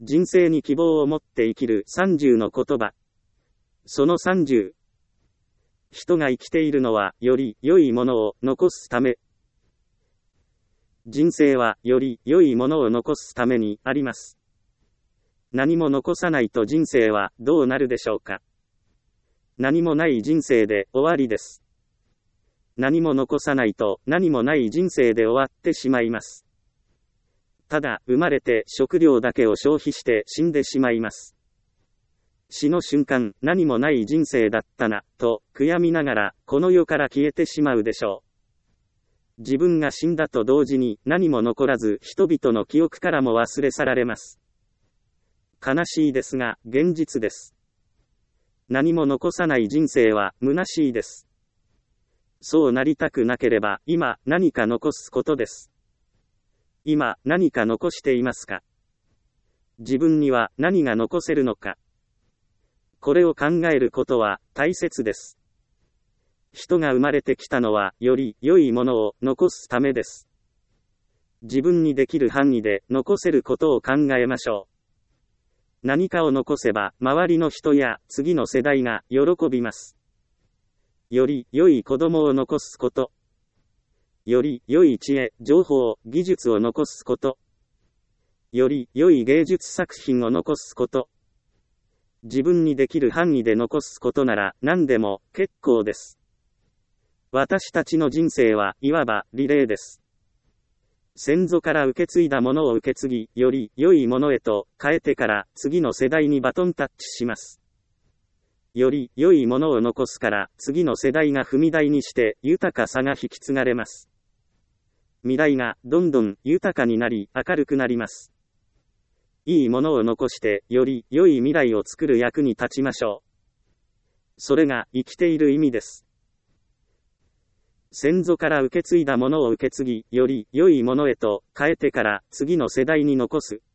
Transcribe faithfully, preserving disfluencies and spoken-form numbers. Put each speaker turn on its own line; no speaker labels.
人生に希望を持って生きるさんじゅうの言葉。そのさんじゅう。人が生きているのは、より良いものを残すため。人生は、より良いものを残すためにあります。何も残さないと人生はどうなるでしょうか。何もない人生で終わりです。何も残さないと何もない人生で終わってしまいます。ただ、生まれて食料だけを消費して死んでしまいます。死の瞬間、何もない人生だったな、と悔やみながら、この世から消えてしまうでしょう。自分が死んだと同時に何も残らず人々の記憶からも忘れ去られます。悲しいですが、現実です。何も残さない人生は虚しいです。そうなりたくなければ、今何か残すことです。今何か残していますか？自分には何が残せるのか。これを考えることは大切です。人が生まれてきたのはより良いものを残すためです。自分にできる範囲で残せることを考えましょう。何かを残せば周りの人や次の世代が喜びます。より良い子供を残すこと。より良い知恵、情報、技術を残すこと。より良い芸術作品を残すこと。自分にできる範囲で残すことなら何でも結構です。私たちの人生はいわばリレーです。先祖から受け継いだものを受け継ぎ、より良いものへと変えてから次の世代にバトンタッチします。より良いものを残すから次の世代が踏み台にして豊かさが引き継がれます。未来がどんどん豊かになり明るくなります。いいものを残してより良い未来を作る役に立ちましょう。それが生きている意味です。先祖から受け継いだものを受け継ぎ、より良いものへと変えてから次の世代に残す。